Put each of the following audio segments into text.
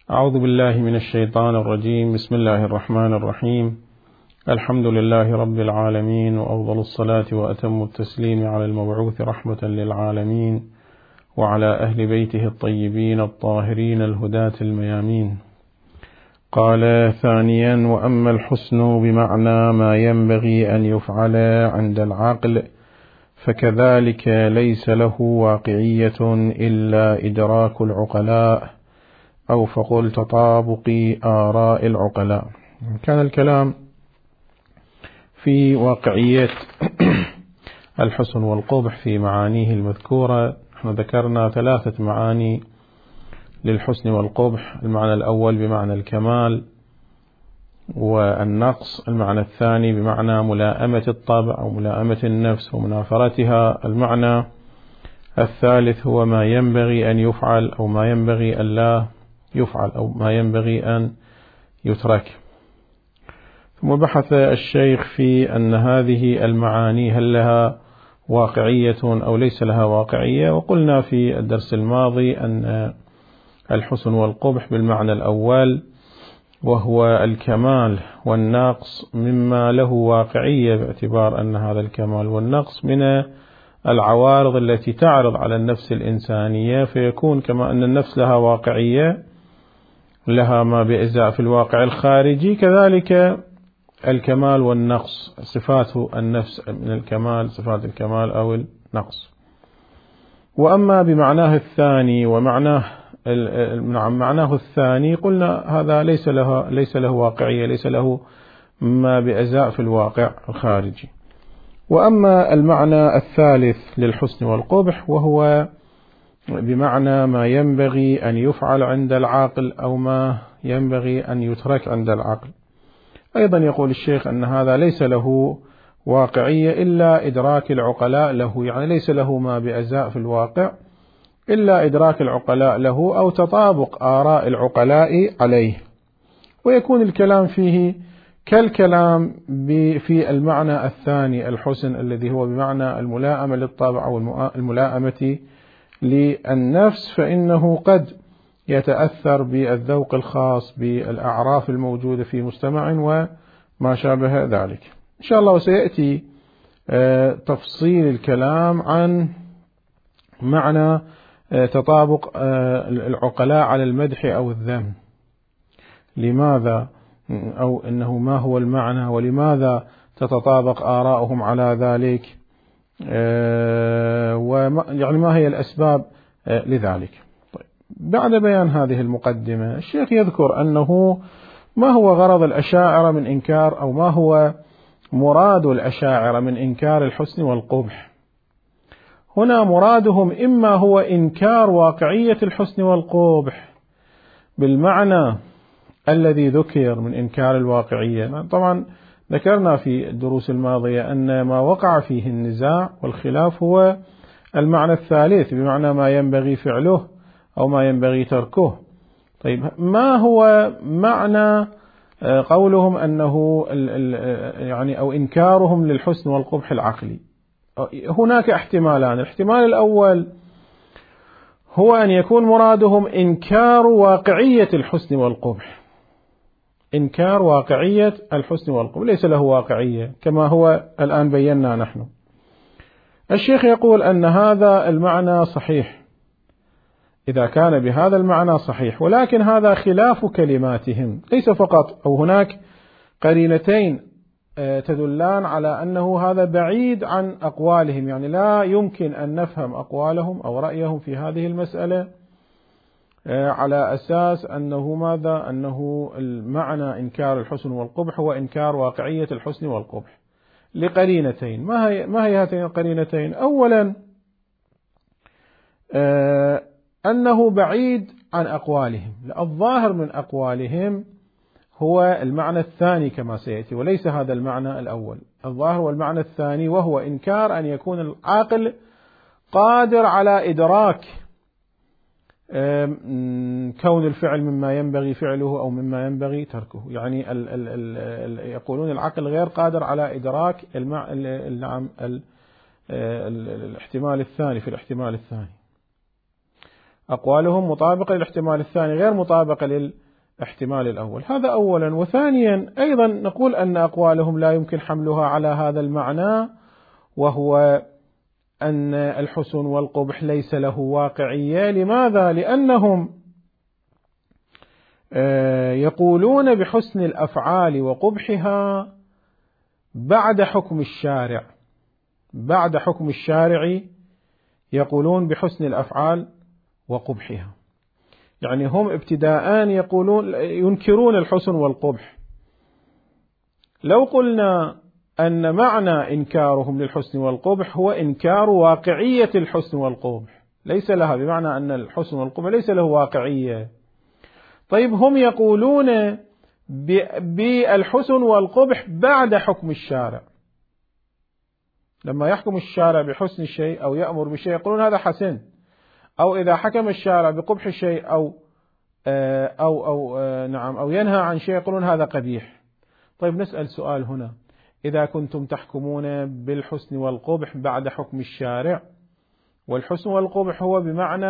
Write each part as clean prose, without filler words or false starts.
أعوذ بالله من الشيطان الرجيم. بسم الله الرحمن الرحيم. الحمد لله رب العالمين، وأفضل الصلاة وأتم التسليم على المبعوث رحمة للعالمين وعلى أهل بيته الطيبين الطاهرين الهداة الميامين. قال ثانيا: وأما الحسن بمعنى ما ينبغي أن يفعل عند العقل فكذلك ليس له واقعية إلا إدراك العقلاء، أو فقل تطابق آراء العقلاء. كان الكلام في واقعية الحسن والقبح في معانيه المذكورة. نحن ذكرنا 3 معاني للحسن والقبح: المعنى الأول بمعنى الكمال والنقص، المعنى الثاني بمعنى ملائمة الطبع أو ملائمة النفس ومنافرتها، المعنى الثالث هو ما ينبغي أن يفعل أو ما ينبغي أن لا يفعل أو ما ينبغي أن يترك. ثم بحث الشيخ في أن هذه المعاني هل لها واقعية أو ليس لها واقعية، وقلنا في الدرس الماضي أن الحسن والقبح بالمعنى الأول وهو الكمال والنقص مما له واقعية، باعتبار أن هذا الكمال والنقص من العوارض التي تعرض على النفس الإنسانية، فيكون كما أن النفس لها واقعية، لها ما بإزاء في الواقع الخارجي، كذلك الكمال والنقص صفات النفس من الكمال، صفات الكمال أو النقص. وأما بمعناه الثاني ومعناه معناه الثاني قلنا هذا ليس له واقعية، ليس له ما بإزاء في الواقع الخارجي. وأما المعنى الثالث للحسن والقبح وهو بمعنى ما ينبغي أن يفعل عند العاقل أو ما ينبغي أن يترك عند العقل، أيضا يقول الشيخ أن هذا ليس له واقعية إلا إدراك العقلاء له، يعني ليس له ما بأزاء في الواقع إلا إدراك العقلاء له أو تطابق آراء العقلاء عليه. ويكون الكلام فيه كالكلام في المعنى الثاني الحسن الذي هو بمعنى الملائمة للطبع أو الملائمة للنفس، فإنه قد يتأثر بالذوق الخاص بالأعراف الموجودة في مجتمع وما شابه ذلك. إن شاء الله سيأتي تفصيل الكلام عن معنى تطابق العقلاء على المدح أو الذم، لماذا أو إنه ما هو المعنى ولماذا تتطابق آراؤهم على ذلك، ويعني ما هي الأسباب لذلك. طيب، بعد بيان هذه المقدمة الشيخ يذكر أنه ما هو غرض الأشاعرة من إنكار أو ما هو مراد الأشاعرة من إنكار الحسن والقبح. هنا مرادهم إما هو إنكار واقعية الحسن والقبح بالمعنى الذي ذكر من إنكار الواقعية. طبعا ذكرنا في الدروس الماضية أن ما وقع فيه النزاع والخلاف هو المعنى الثالث بمعنى ما ينبغي فعله أو ما ينبغي تركه. طيب، ما هو معنى قولهم أنه يعني أو إنكارهم للحسن والقبح العقلي؟ هناك احتمالان. الاحتمال الأول هو أن يكون مرادهم إنكار واقعية الحسن والقبح، إنكار واقعية الحسن والقبح، ليس له واقعية كما هو الآن بينا نحن. الشيخ يقول أن هذا المعنى صحيح إذا كان بهذا المعنى صحيح، ولكن هذا خلاف كلماتهم ليس فقط، أو هناك قرينتين تدلان على أنه هذا بعيد عن أقوالهم، يعني لا يمكن أن نفهم أقوالهم أو رأيهم في هذه المسألة على أساس أنه ماذا؟ أنه المعنى إنكار الحسن والقبح هو إنكار واقعية الحسن والقبح، لقرينتين. ما هي هاتين القرينتين؟ أولا أنه بعيد عن أقوالهم، الظاهر من أقوالهم هو المعنى الثاني كما سيأتي، وليس هذا المعنى الأول. الظاهر هو المعنى الثاني، وهو إنكار أن يكون العاقل قادر على إدراك كون الفعل مما ينبغي فعله أو مما ينبغي تركه، يعني يقولون العقل غير قادر على إدراك الاحتمال الثاني في الاحتمال الثاني. أقوالهم مطابقة للاحتمال الثاني غير مطابقة للاحتمال الأول. هذا أولا. وثانيا أيضا نقول أن أقوالهم لا يمكن حملها على هذا المعنى، وهو أن الحسن والقبح ليس له واقعية. لماذا؟ لأنهم يقولون بحسن الأفعال وقبحها بعد حكم الشارع. بعد حكم الشارع يقولون بحسن الأفعال وقبحها، يعني هم ابتداء يقولون ينكرون الحسن والقبح. لو قلنا أن معنى إنكارهم للحسن والقبح هو إنكار واقعية الحسن والقبح، ليس لها، بمعنى أن الحسن والقبح ليس له واقعية. طيب هم يقولون بالحسن والقبح بعد حكم الشارع. لما يحكم الشارع بحسن الشيء أو يأمر بشيء يقولون هذا حسن، أو إذا حكم الشارع بقبح الشيء أو ينهى عن شيء يقولون هذا قبيح. طيب نسأل سؤال هنا: إذا كنتم تحكمون بالحسن والقبح بعد حكم الشارع، والحسن والقبح هو بمعنى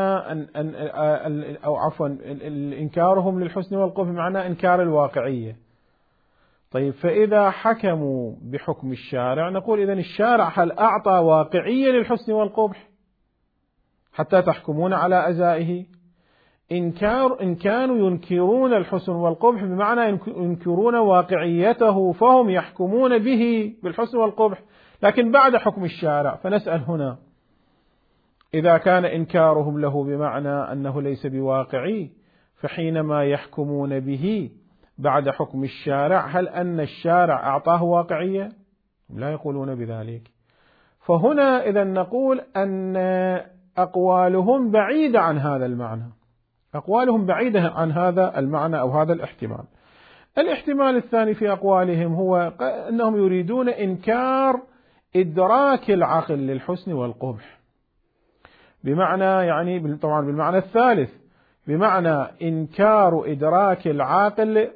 إنكارهم للحسن والقبح بمعنى إنكار الواقعية. طيب فإذا حكموا بحكم الشارع نقول إذن الشارع هل أعطى واقعية للحسن والقبح حتى تحكمون على أزائه؟ إن كانوا ينكرون الحسن والقبح بمعنى ينكرون واقعيته، فهم يحكمون به بالحسن والقبح لكن بعد حكم الشارع. فنسأل هنا: إذا كان إنكارهم له بمعنى أنه ليس بواقعي، فحينما يحكمون به بعد حكم الشارع هل أن الشارع أعطاه واقعية؟ لا يقولون بذلك. فهنا إذا نقول أن أقوالهم بعيدة عن هذا المعنى، أقوالهم بعيدة عن هذا المعنى أو هذا الاحتمال. الاحتمال الثاني في أقوالهم هو أنهم يريدون إنكار إدراك العقل للحسن والقبح، بمعنى يعني طبعا بالمعنى الثالث، بمعنى إنكار إدراك العاقل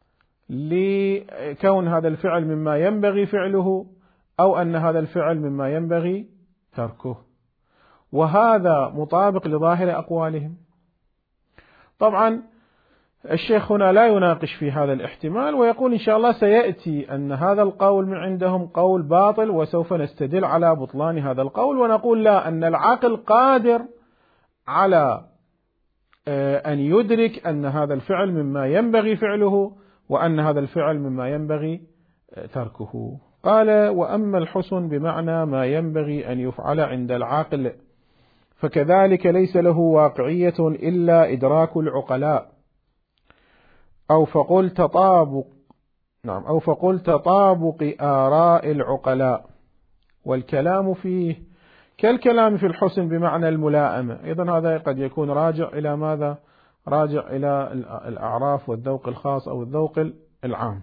لكون هذا الفعل مما ينبغي فعله أو أن هذا الفعل مما ينبغي تركه، وهذا مطابق لظاهر أقوالهم. طبعا الشيخ هنا لا يناقش في هذا الاحتمال، ويقول إن شاء الله سيأتي أن هذا القول من عندهم قول باطل، وسوف نستدل على بطلان هذا القول ونقول لا، أن العقل قادر على أن يدرك أن هذا الفعل مما ينبغي فعله وأن هذا الفعل مما ينبغي تركه. قال: وأما الحسن بمعنى ما ينبغي أن يفعل عند العاقل فكذلك ليس له واقعية إلا إدراك العقلاء، أو فقل تطابق آراء العقلاء، والكلام فيه كالكلام في الحسن بمعنى الملائمة. أيضا هذا قد يكون راجع إلى ماذا؟ راجع إلى الأعراف والذوق الخاص أو الذوق العام.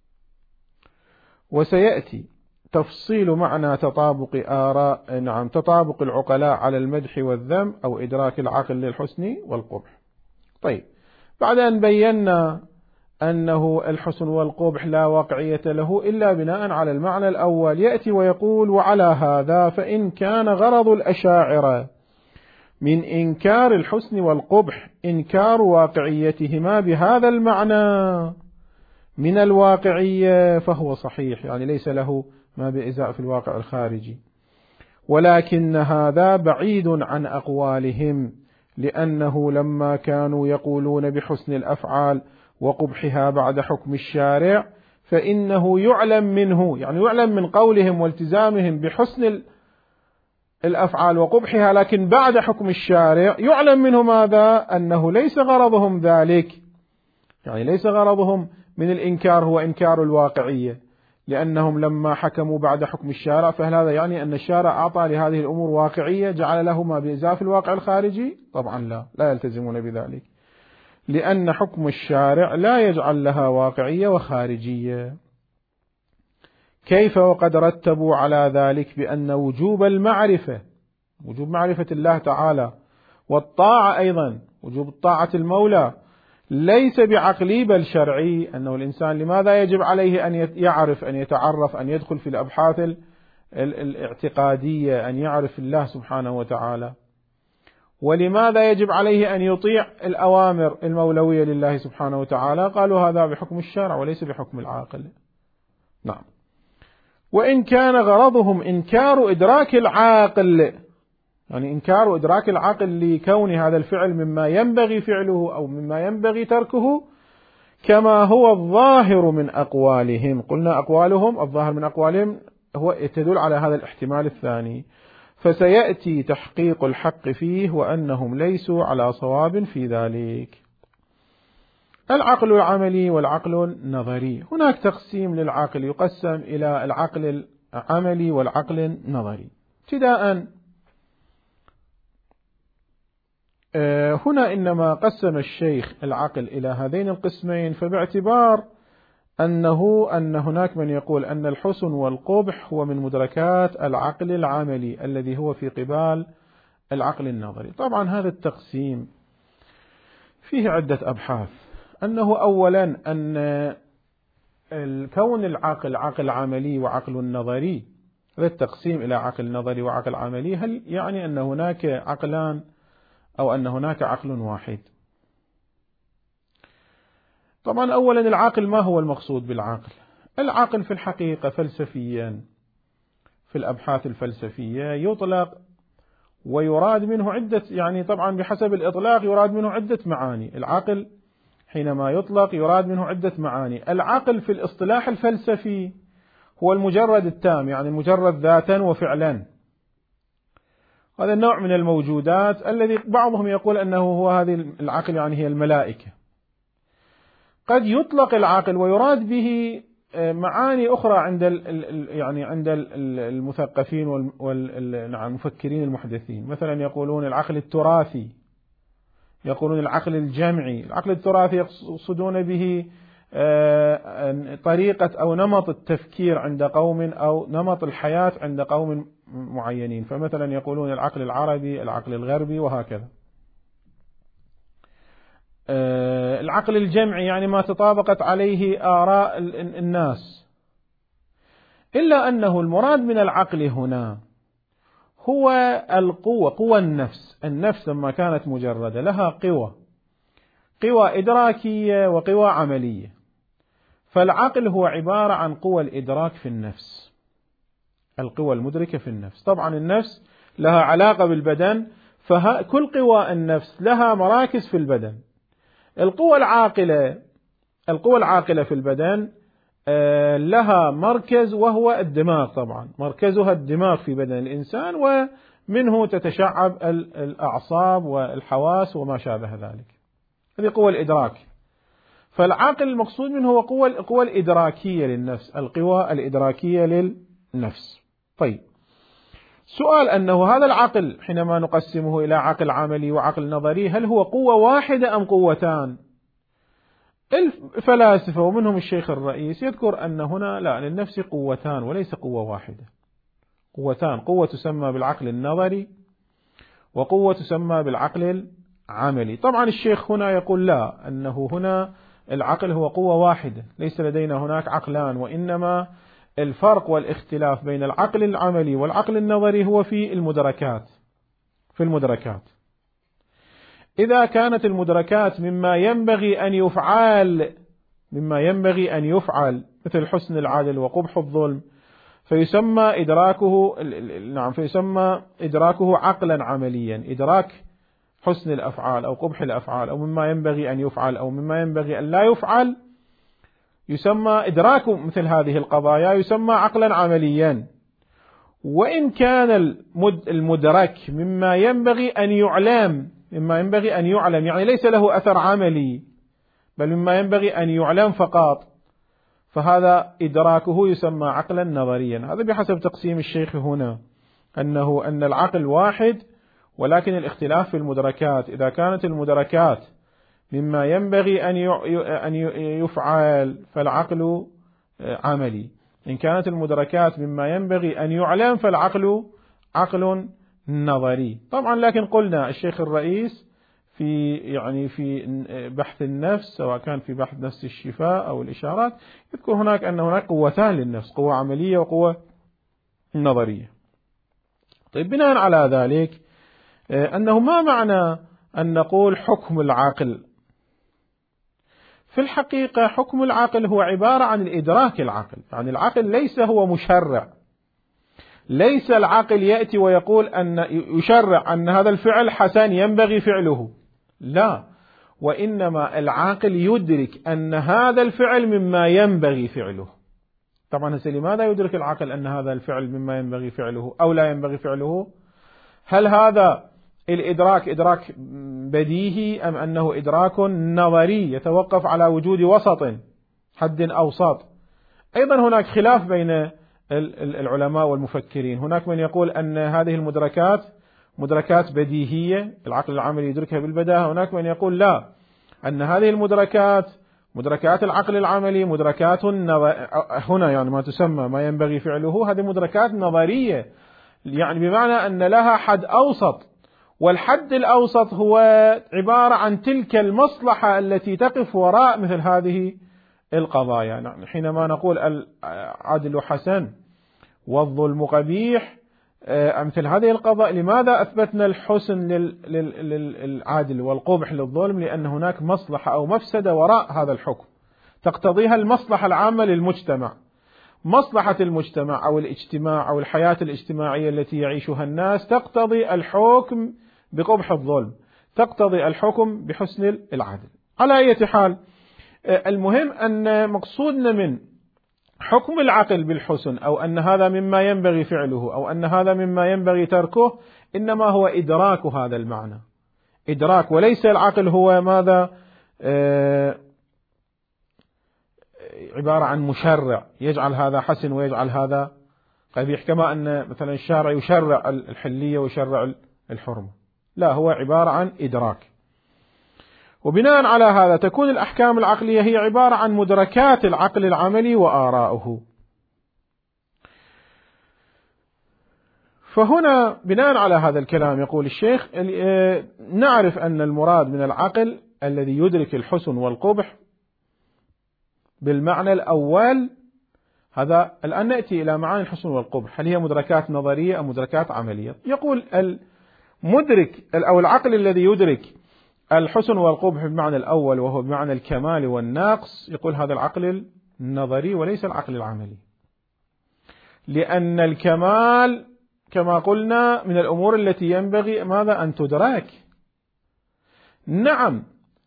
وسيأتي تفصيل معنى تطابق تطابق العقلاء على المدح والذم أو إدراك العقل للحسن والقبح. طيب، بعد أن بينا أنه الحسن والقبح لا واقعية له إلا بناء على المعنى الأول، يأتي ويقول: وعلى هذا فإن كان غرض الأشاعرة من إنكار الحسن والقبح إنكار واقعيتهما بهذا المعنى من الواقعية فهو صحيح، يعني ليس له ما بإزاء في الواقع الخارجي، ولكن هذا بعيد عن أقوالهم، لأنه لما كانوا يقولون بحسن الأفعال وقبحها بعد حكم الشارع فإنه يعلم منه، يعني يعلم من قولهم والتزامهم بحسن الأفعال وقبحها، لكن بعد حكم الشارع يعلم منه ماذا؟ أنه ليس غرضهم ذلك، يعني ليس غرضهم من الإنكار هو إنكار الواقعية، لأنهم لما حكموا بعد حكم الشارع فهل هذا يعني أن الشارع أعطى لهذه الأمور واقعية جعل له ما بإزاء في الواقع الخارجي؟ طبعا لا يلتزمون بذلك، لأن حكم الشارع لا يجعل لها واقعية وخارجية. كيف وقد رتبوا على ذلك بأن وجوب المعرفة، وجوب معرفة الله تعالى، والطاعة أيضا وجوب طاعة المولى ليس بعقلي بل شرعي، أنه الإنسان لماذا يجب عليه أن يعرف، أن يتعرف، أن يدخل في الأبحاث الاعتقادية، أن يعرف الله سبحانه وتعالى. ولماذا يجب عليه أن يطيع الأوامر المولوية لله سبحانه وتعالى؟ قالوا هذا بحكم الشرع وليس بحكم العاقل. نعم. وإن كان غرضهم إنكار إدراك العاقل، يعني إنكار إدراك العاقل لكون هذا الفعل مما ينبغي فعله أو مما ينبغي تركه، كما هو الظاهر من أقوالهم. قلنا أقوالهم، الظاهر من أقوالهم هو تدل على هذا الاحتمال الثاني، فسيأتي تحقيق الحق فيه وأنهم ليسوا على صواب في ذلك. العقل العملي والعقل النظري، هناك تقسيم للعقل، يقسم إلى العقل العملي والعقل النظري. ابتداء هنا إنما قسم الشيخ العقل إلى هذين القسمين، فباعتبار أن هناك من يقول أن الحسن والقبح هو من مدركات العقل العملي الذي هو في قبال العقل النظري. طبعا هذا التقسيم فيه عدة أبحاث، أنه أولا أن الكون العقل عقل عملي وعقل نظري، هذا التقسيم إلى عقل نظري وعقل عملي، هل يعني أن هناك عقلان أو أن هناك عقل واحد؟ طبعا أولا العقل، ما هو المقصود بالعقل؟ العقل في الحقيقة فلسفيا في الأبحاث الفلسفية يطلق ويراد منه عدة، يعني طبعا بحسب الإطلاق يراد منه عدة معاني. العقل حينما يطلق يراد منه عدة معاني. العقل في الاصطلاح الفلسفي هو المجرد التام، يعني المجرد ذاتا وفعلا. هذا النوع من الموجودات الذي بعضهم يقول أنه هو هذه العقل، يعني هي الملائكة. قد يطلق العقل ويراد به معاني أخرى عند يعني عند المثقفين والمفكرين المحدثين. مثلا يقولون العقل التراثي، يقولون العقل الجمعي. العقل التراثي يقصدون به طريقة أو نمط التفكير عند قوم أو نمط الحياة عند قوم معينين، فمثلا يقولون العقل العربي، العقل الغربي، وهكذا. العقل الجمعي يعني ما تطابقت عليه آراء الناس، إلا أنه المراد من العقل هنا هو القوة، قوى النفس. النفس لما كانت مجردة لها قوى إدراكية وقوى عملية، فالعقل هو عبارة عن قوى الإدراك في النفس، القوى المدركة في النفس. طبعا النفس لها علاقة بالبدن، فكل قوى النفس لها مراكز في البدن. القوى العاقلة في البدن لها مركز وهو الدماغ، طبعا مركزها الدماغ في بدن الإنسان، ومنه تتشعب الأعصاب والحواس وما شابه ذلك. هذه قوى الإدراك. فالعقل المقصود منه هو القوى الإدراكية للنفس، القوى الإدراكية للنفس. طيب، سؤال أنه هذا العقل حينما نقسمه إلى عقل عملي وعقل نظري، هل هو قوة واحدة أم قوتان؟ الفلاسفة ومنهم الشيخ الرئيس يذكر أن هنا لا، للنفس قوتان وليس قوة واحدة، قوتان، قوة تسمى بالعقل النظري وقوة تسمى بالعقل العملي. طبعا الشيخ هنا يقول لا، أنه هنا العقل هو قوة واحدة، ليس لدينا هناك عقلان، وإنما الفرق والاختلاف بين العقل العملي والعقل النظري هو في المدركات. إذا كانت المدركات مما ينبغي أن يفعل مثل حسن العدل وقبح الظلم، فيسمى إدراكه عقلا عمليا، إدراك حسن الأفعال أو قبح الأفعال أو مما ينبغي أن يفعل أو مما ينبغي أن لا يفعل، يسمى إدراك مثل هذه القضايا يسمى عقلا عمليا. وإن كان المدرك مما ينبغي أن يعلم، يعني ليس له أثر عملي بل مما ينبغي أن يعلم فقط، فهذا إدراكه يسمى عقلا نظريا. هذا بحسب تقسيم الشيخ هنا، أن العقل واحد ولكن الاختلاف في المدركات. إذا كانت المدركات مما ينبغي أن يفعل فالعقل عملي، إن كانت المدركات مما ينبغي أن يعلم فالعقل عقل نظري. طبعا لكن قلنا الشيخ الرئيس في بحث النفس، سواء كان في بحث نفس الشفاء أو الإشارات، يذكر هناك أن هناك قوتان للنفس، قوة عملية وقوة نظرية. طيب، بناء على ذلك أنه ما معنى أن نقول حكم العقل؟ في الحقيقة حكم العقل هو عبارة عن الإدراك العقل، يعني العقل ليس هو مشرع، ليس العقل يأتي ويقول أن يشرع أن هذا الفعل حسن ينبغي فعله، لا، وإنما العاقل يدرك أن هذا الفعل مما ينبغي فعله. طبعا لماذا يدرك العقل أن هذا الفعل مما ينبغي فعله أو لا ينبغي فعله؟ هل هذا الإدراك إدراك بديهي أم أنه إدراك نظري يتوقف على وجود وسط حد أوسط؟ أيضا هناك خلاف بين العلماء والمفكرين، هناك من يقول أن هذه المدركات مدركات بديهية العقل العملي يدركها بالبداهة، هناك من يقول لا، أن هذه المدركات مدركات العقل العملي مدركات هنا يعني ما تسمى ما ينبغي فعله، هذه مدركات نظرية، يعني بمعنى أن لها حد أوسط، والحد الأوسط هو عبارة عن تلك المصلحة التي تقف وراء مثل هذه القضايا. يعني حينما نقول العدل حسن والظلم قبيح أمثل هذه القضايا، لماذا أثبتنا الحسن للعدل والقبح للظلم؟ لأن هناك مصلحة أو مفسدة وراء هذا الحكم تقتضيها المصلحة العامة للمجتمع، مصلحة المجتمع أو الاجتماع أو الحياة الاجتماعية التي يعيشها الناس تقتضي الحكم بقبح الظلم، تقتضي الحكم بحسن العدل. على أي حال، المهم أن مقصودنا من حكم العقل بالحسن أو أن هذا مما ينبغي فعله أو أن هذا مما ينبغي تركه، إنما هو إدراك هذا المعنى، إدراك، وليس العقل هو ماذا عبارة عن مشرع يجعل هذا حسن ويجعل هذا قبيح، كما أن مثلا الشارع يشرع الحلية ويشرع الحرمة، لا، هو عبارة عن إدراك. وبناء على هذا تكون الأحكام العقلية هي عبارة عن مدركات العقل العملي وآراؤه. فهنا بناء على هذا الكلام يقول الشيخ نعرف أن المراد من العقل الذي يدرك الحسن والقبح بالمعنى الأول. هذا الآن نأتي إلى معاني الحسن والقبح، هل هي مدركات نظرية أو مدركات عملية؟ يقول المدرك أو العقل الذي يدرك الحسن والقبح بمعنى الأول وهو بمعنى الكمال والنقص، يقول هذا العقل النظري وليس العقل العملي، لأن الكمال كما قلنا من الأمور التي ينبغي ماذا أن تدرك. نعم،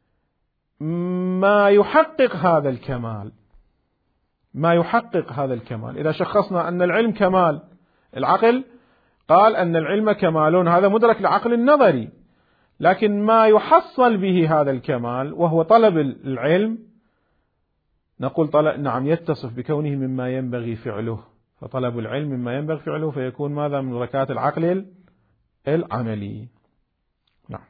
ما يحقق هذا الكمال، ما يحقق هذا الكمال، إذا شخصنا أن العلم كمال، العقل قال أن العلم كمال، هذا مدرك للعقل النظري، لكن ما يحصل به هذا الكمال وهو طلب العلم، نقول نعم يتصف بكونه مما ينبغي فعله، فطلب العلم مما ينبغي فعله فيكون ماذا من مدركات العقل العملي. نعم،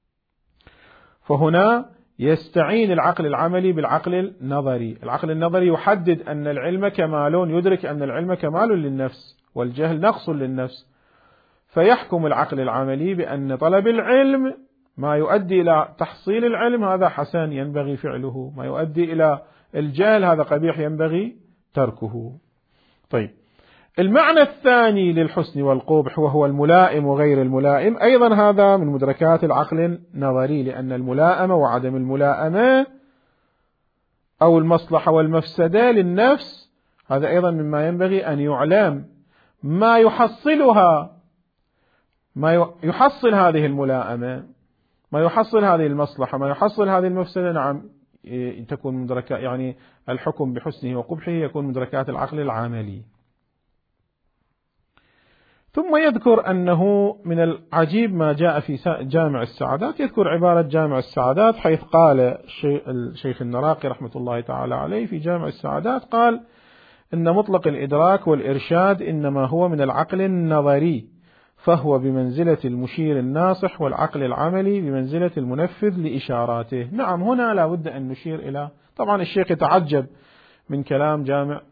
فهنا يستعين العقل العملي بالعقل النظري، العقل النظري يحدد أن العلم كمال، يدرك أن العلم كمال للنفس والجهل نقص للنفس، فيحكم العقل العملي بأن طلب العلم ما يؤدي إلى تحصيل العلم هذا حسن ينبغي فعله، ما يؤدي إلى الجهل هذا قبيح ينبغي تركه. طيب، المعنى الثاني للحسن والقبح وهو الملائم وغير الملائم، أيضا هذا من مدركات العقل النظري، لأن الملائمة وعدم الملائمة أو المصلحة والمفسدة للنفس هذا أيضا مما ينبغي أن يعلم، ما يحصلها، ما يحصل هذه الملائمة، ما يحصل هذه المصلحة، ما يحصل هذه المفسدة، نعم تكون مدركات، يعني الحكم بحسنه وقبحه يكون مدركات العقل العملي. ثم يذكر أنه من العجيب ما جاء في جامع السعادات، يذكر عبارة جامع السعادات حيث قال الشيخ النراقي رحمة الله تعالى عليه في جامع السعادات، قال إن مطلق الإدراك والإرشاد إنما هو من العقل النظري، فهو بمنزلة المشير الناصح، والعقل العملي بمنزلة المنفذ لإشاراته. نعم، هنا لا بد أن نشير إلى، طبعا الشيخ يتعجب من كلام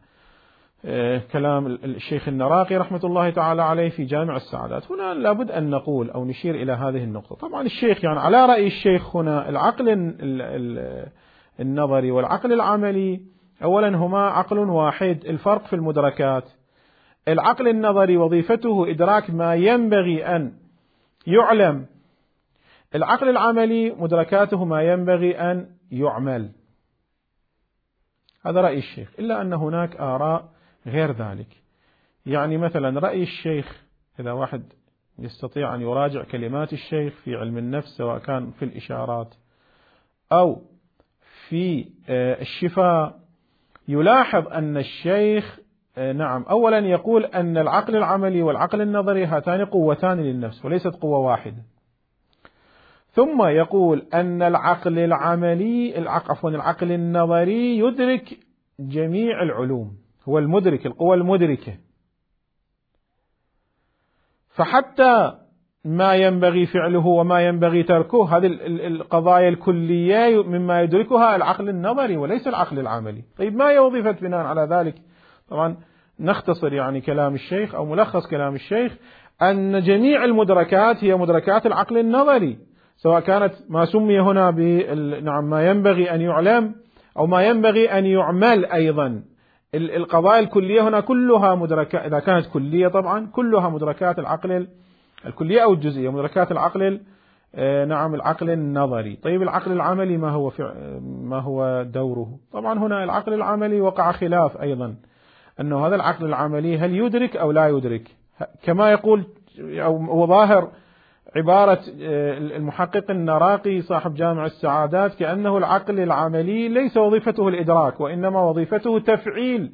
كلام الشيخ النراقي رحمة الله تعالى عليه في جامع السعادات، هنا لابد أن نقول أو نشير إلى هذه النقطة. طبعا الشيخ يعني على رأي الشيخ هنا العقل النظري والعقل العملي أولا هما عقل واحد، الفرق في المدركات. العقل النظري وظيفته إدراك ما ينبغي أن يعلم. العقل العملي مدركاته ما ينبغي أن يعمل. هذا رأي الشيخ، إلا أن هناك آراء غير ذلك. يعني مثلا رأي الشيخ، إذا واحد يستطيع أن يراجع كلمات الشيخ في علم النفس سواء كان في الإشارات أو في الشفاء، يلاحظ أن الشيخ نعم أولا يقول أن العقل العملي والعقل النظري هاتان قوتان للنفس وليست قوة واحدة. ثم يقول أن العقل العملي العقل النظري يدرك جميع العلوم، هو المدرك، القوة المدركة. فحتى ما ينبغي فعله وما ينبغي تركه هذه القضايا الكلية مما يدركها العقل النظري وليس العقل العملي. طيب ما هي وظيفة بناء على ذلك؟ طبعا نختصر يعني كلام الشيخ أو ملخص كلام الشيخ أن جميع المدركات هي مدركات العقل النظري، سواء كانت ما سمي هنا نعم ما ينبغي أن يعلم أو ما ينبغي أن يعمل. أيضا القضايا الكلية هنا كلها مدركات، إذا كانت كلية طبعا كلها مدركات العقل الكلية أو الجزئية، مدركات العقل نعم العقل النظري. طيب العقل العملي ما هو دوره؟ طبعا هنا العقل العملي وقع خلاف أيضا، أنه هذا العقل العملي هل يدرك أو لا يدرك، كما يقول أو ظاهر عبارة المحقق النراقي صاحب جامع السعادات، كأنه العقل العملي ليس وظيفته الإدراك وإنما وظيفته تفعيل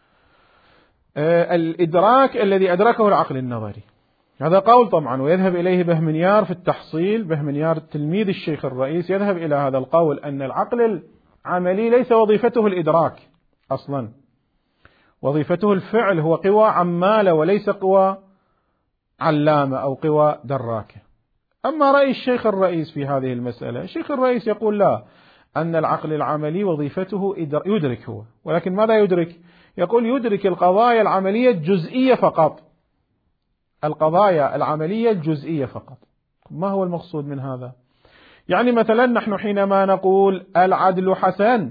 الإدراك الذي أدركه العقل النظري. هذا قول طبعا ويذهب إليه بهمنيار في التحصيل، بهمنيار تلميذ الشيخ الرئيس يذهب إلى هذا القول، أن العقل العملي ليس وظيفته الإدراك أصلا، وظيفته الفعل، هو قوى عمالة وليس قوى علامة أو قوى دراكة. أما رأي الشيخ الرئيس في هذه المسألة، الشيخ الرئيس يقول لا، أن العقل العملي وظيفته يدرك هو، ولكن ماذا يدرك؟ يقول يدرك القضايا العملية الجزئية فقط، القضايا العملية الجزئية فقط. ما هو المقصود من هذا؟ يعني مثلا نحن حينما نقول العدل حسن،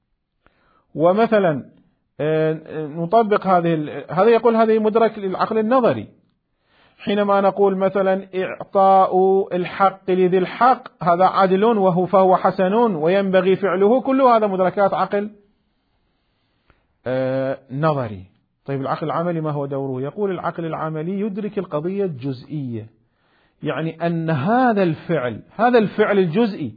ومثلا نطبق هذا يقول هذه مدرك للعقل النظري. حينما نقول مثلا إعطاء الحق لذي الحق هذا عدل فهو حسن وينبغي فعله، كل هذا مدركات عقل نظري. طيب العقل العملي ما هو دوره؟ يقول العقل العملي يدرك القضية الجزئية، يعني أن هذا الفعل الجزئي،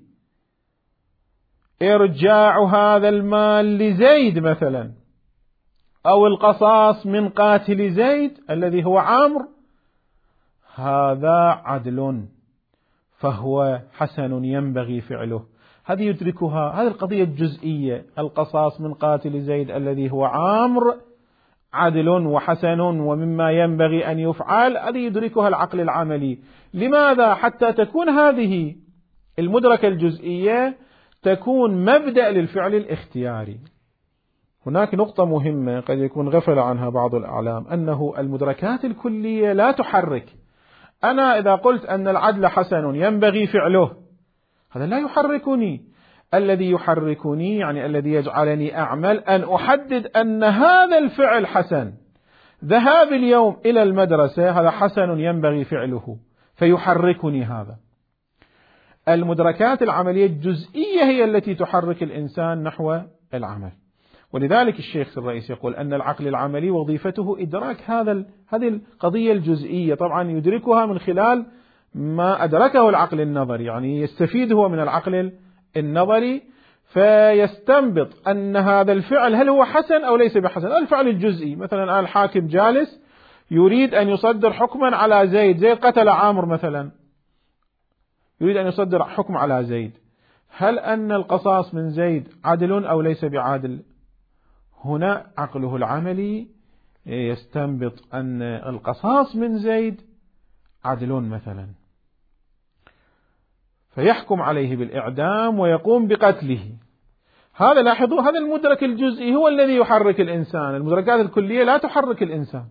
إرجاع هذا المال لزيد مثلا، أو القصاص من قاتل زيد الذي هو عمرو، هذا عدل فهو حسن ينبغي فعله. هذه يدركها، هذه القضية الجزئية، القصاص من قاتل زيد الذي هو عمرو عدل وحسن ومما ينبغي أن يفعل، هذه يدركها العقل العملي. لماذا؟ حتى تكون هذه المدركة الجزئية تكون مبدأ للفعل الاختياري. هناك نقطة مهمة قد يكون غفل عنها بعض الأعلام، أنه المدركات الكلية لا تحرك. أنا إذا قلت أن العدل حسن ينبغي فعله، هذا لا يحركني. الذي يحركني يعني الذي يجعلني أعمل أن أحدد أن هذا الفعل حسن. ذهاب اليوم إلى المدرسة هذا حسن ينبغي فعله، فيحركني هذا. المدركات العملية الجزئية هي التي تحرك الإنسان نحو العمل. ولذلك الشيخ الرئيس يقول أن العقل العملي وظيفته إدراك هذه القضية الجزئية، طبعا يدركها من خلال ما أدركه العقل النظري، يعني يستفيد هو من العقل النظري فيستنبط أن هذا الفعل هل هو حسن أو ليس بحسن. الفعل الجزئي مثلا الحاكم جالس يريد أن يصدر حكما على زيد قتل عامر مثلا، يريد أن يصدر حكم على زيد، هل أن القصاص من زيد عدل أو ليس بعادل؟ هنا عقله العملي يستنبط أن القصاص من زيد عدل مثلا، فيحكم عليه بالإعدام ويقوم بقتله. هذا لاحظوا، هذا المدرك الجزئي هو الذي يحرك الإنسان، المدركات الكلية لا تحرك الإنسان.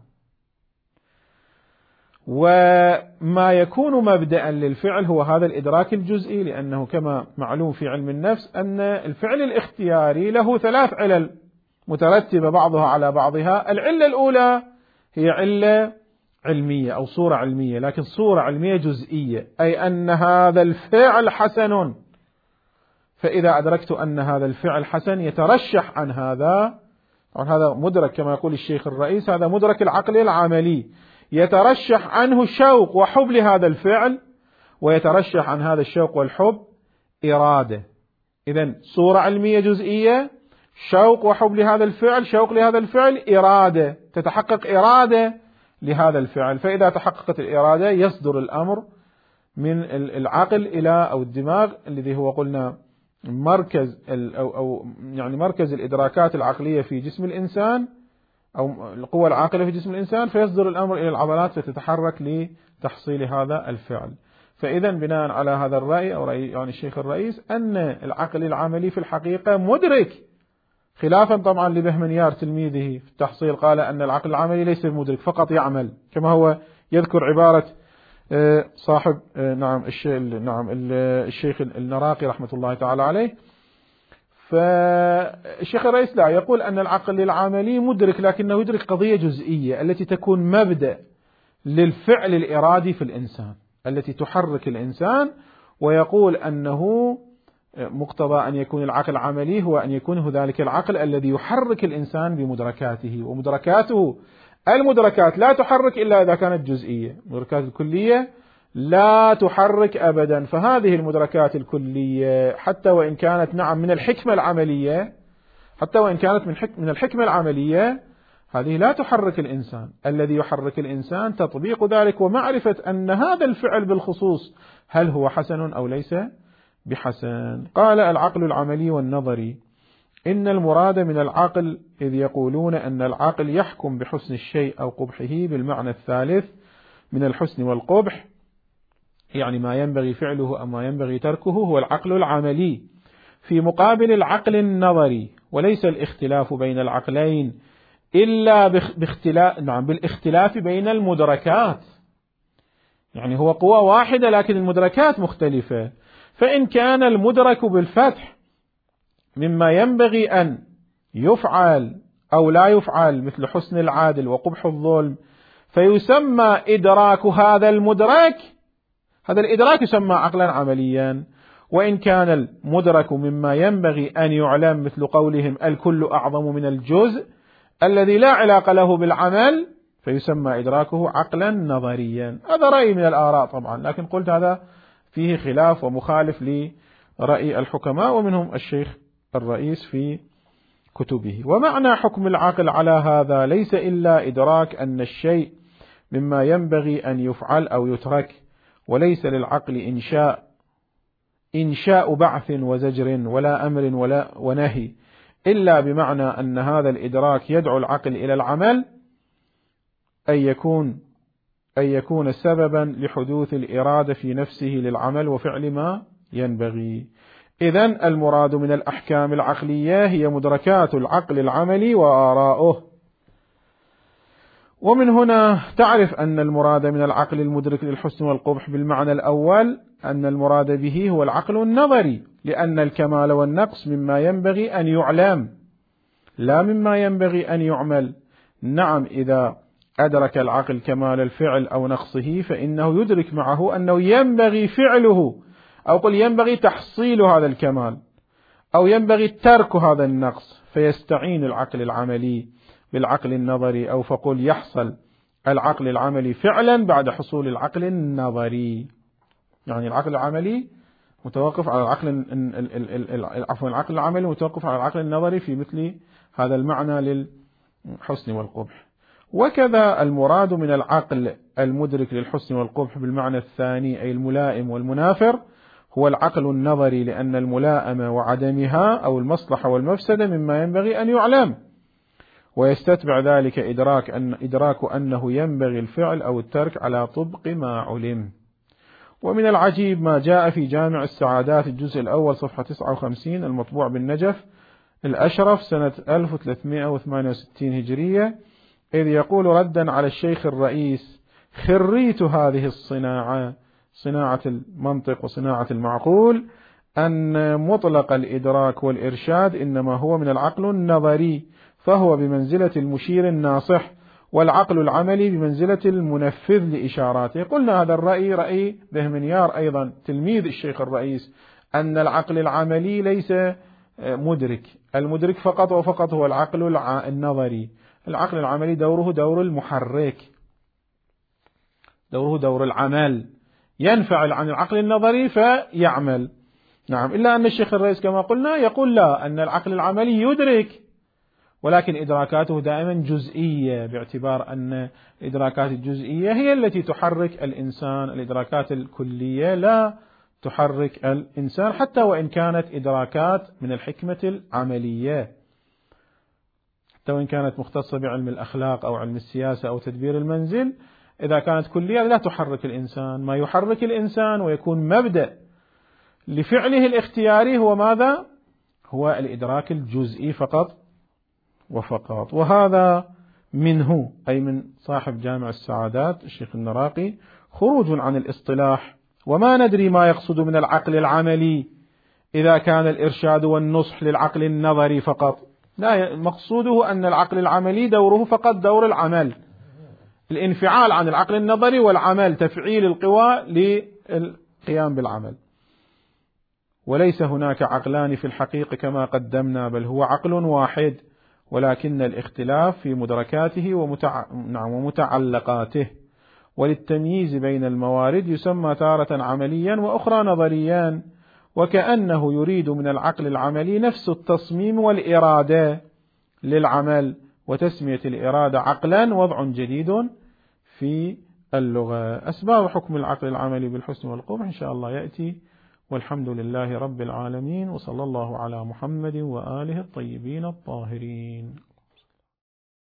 وما يكون مبدأ للفعل هو هذا الإدراك الجزئي، لأنه كما معلوم في علم النفس أن الفعل الاختياري له 3 علل مترتبة بعضها على بعضها. العلة الأولى هي علة علمية أو صورة علمية، لكن صورة علمية جزئية، أي أن هذا الفعل حسن، فإذا أدركت أن هذا الفعل حسن يترشح عن هذا، هذا مدرك كما يقول الشيخ الرئيس، هذا مدرك العقل العملي، يترشح عنه شوق وحب لهذا الفعل، ويترشح عن هذا الشوق والحب إرادة. إذن صورة علمية جزئية، شوق وحب لهذا الفعل، شوق لهذا الفعل، إرادة، تتحقق إرادة لهذا الفعل. فإذا تحققت الإرادة يصدر الأمر من العقل إلى أو الدماغ الذي هو قلنا مركز أو يعني مركز الإدراكات العقلية في جسم الإنسان أو القوة العاقلة في جسم الإنسان، فيصدر الأمر إلى العضلات فتتحرك لتحصيل هذا الفعل. فإذا بناء على هذا الرأي أو رأي يعني الشيخ الرئيس أن العقل العملي في الحقيقة مدرك، خلافا طبعا لبهمنيار تلميذه في التحصيل، قال أن العقل العملي ليس مدرك فقط يعمل، كما هو يذكر عبارة صاحب الشيخ النراقي رحمة الله تعالى عليه. فالشيخ الرئيس لا، يقول أن العقل العملي مدرك، لكنه يدرك قضية جزئية التي تكون مبدأ للفعل الإرادي في الإنسان، التي تحرك الإنسان، ويقول أنه مقتضى أن يكون العقل العملي هو أن يكون ذلك العقل الذي يحرك الإنسان بمدركاته، ومدركاته المدركات لا تحرك إلا إذا كانت جزئية، المدركات الكلية لا تحرك أبدا. فهذه المدركات الكلية حتى وإن كانت نعم من الحكمة العملية، حتى وإن كانت من الحكمة العملية، هذه لا تحرك الإنسان. الذي يحرك الإنسان تطبيق ذلك ومعرفة أن هذا الفعل بالخصوص هل هو حسن أو ليس بحسن. قال العقل العملي والنظري إن المراد من العقل إذ يقولون أن العقل يحكم بحسن الشيء أو قبحه بالمعنى الثالث من الحسن والقبح، يعني ما ينبغي فعله أو ما ينبغي تركه، هو العقل العملي في مقابل العقل النظري. وليس الاختلاف بين العقلين إلا بالاختلاف بين المدركات، يعني هو قوة واحدة لكن المدركات مختلفة. فإن كان المدرك بالفتح مما ينبغي أن يفعل أو لا يفعل مثل حسن العادل وقبح الظلم، فيسمى إدراك هذا المدرك، هذا الإدراك يسمى عقلا عمليا. وإن كان المدرك مما ينبغي أن يعلم مثل قولهم الكل أعظم من الجزء الذي لا علاقة له بالعمل، فيسمى إدراكه عقلا نظريا. هذا رأي من الآراء طبعا، لكن قلت هذا فيه خلاف ومخالف لرأي الحكماء ومنهم الشيخ الرئيس في كتبه. ومعنى حكم العقل على هذا ليس إلا إدراك أن الشيء مما ينبغي أن يفعل أو يترك، وليس للعقل إنشاء بعث وزجر ولا أمر ولا ونهي، إلا بمعنى أن هذا الإدراك يدعو العقل إلى العمل، أن يكون سببا لحدوث الإرادة في نفسه للعمل وفعل ما ينبغي. إذن المراد من الأحكام العقلية هي مدركات العقل العملي وآراؤه. ومن هنا تعرف أن المراد من العقل المدرك للحسن والقبح بالمعنى الأول أن المراد به هو العقل النظري، لأن الكمال والنقص مما ينبغي أن يعلم لا مما ينبغي أن يعمل. نعم، إذا أدرك العقل كمال الفعل أو نقصه فإنه يدرك معه أنه ينبغي فعله، أو قل ينبغي تحصيل هذا الكمال، أو ينبغي ترك هذا النقص، فيستعين العقل العملي بالعقل النظري، أو فقل يحصل العقل العملي فعلا بعد حصول العقل النظري. يعني العقل العملي متوقف على العقل العملي متوقف على العقل النظري في مثل هذا المعنى للحسن والقبح. وكذا المراد من العقل المدرك للحسن والقبح بالمعنى الثاني أي الملائم والمنافر هو العقل النظري، لأن الملائمة وعدمها أو المصلحة والمفسدة مما ينبغي أن يعلم، ويستتبع ذلك إدراك أنه ينبغي الفعل أو الترك على طبق ما علم. ومن العجيب ما جاء في جامع السعادات الجزء الأول صفحة 59 المطبوع بالنجف الأشرف سنة 1368 هجرية، إذ يقول ردا على الشيخ الرئيس: خريت هذه الصناعة، صناعة المنطق وصناعة المعقول، أن مطلق الإدراك والإرشاد إنما هو من العقل النظري، فهو بمنزلة المشير الناصح، والعقل العملي بمنزلة المنفذ لإشاراته. قلنا هذا الرأي رأي بهمنيار أيضا تلميذ الشيخ الرئيس، أن العقل العملي ليس مدرك، المدرك فقط وفقط هو العقل النظري. العقل العملي دوره دور المحرك، دوره دور العمل، ينفعل عن العقل النظري فيعمل. نعم، إلا أن الشيخ الرئيس كما قلنا يقول لا، أن العقل العملي يدرك، ولكن إدراكاته دائما جزئية، باعتبار أن الإدراكات الجزئية هي التي تحرك الإنسان، الإدراكات الكلية لا تحرك الإنسان، حتى وإن كانت إدراكات من الحكمة العملية، حتى وإن كانت مختصة بعلم الأخلاق أو علم السياسة أو تدبير المنزل، إذا كانت كلية لا تحرك الإنسان. ما يحرك الإنسان ويكون مبدأ لفعله الاختياري هو ماذا؟ هو الإدراك الجزئي فقط وفقط. وهذا منه، أي من صاحب جامع السعادات الشيخ النراقي، خروج عن الاصطلاح، وما ندري ما يقصد من العقل العملي إذا كان الإرشاد والنصح للعقل النظري فقط. لا، مقصوده أن العقل العملي دوره فقط دور العمل، الانفعال عن العقل النظري والعمل، تفعيل القوى للقيام بالعمل. وليس هناك عقلان في الحقيقة كما قدمنا، بل هو عقل واحد، ولكن الاختلاف في مدركاته ومتعلقاته. وللتمييز بين الموارد يسمى تارة عمليا وأخرى نظريا، وكأنه يريد من العقل العملي نفس التصميم والإرادة للعمل، وتسمية الإرادة عقلا وضع جديد في اللغة. أسباب حكم العقل العملي بالحسن والقبح إن شاء الله يأتي، والحمد لله رب العالمين، وصلى الله على محمد وآله الطيبين الطاهرين.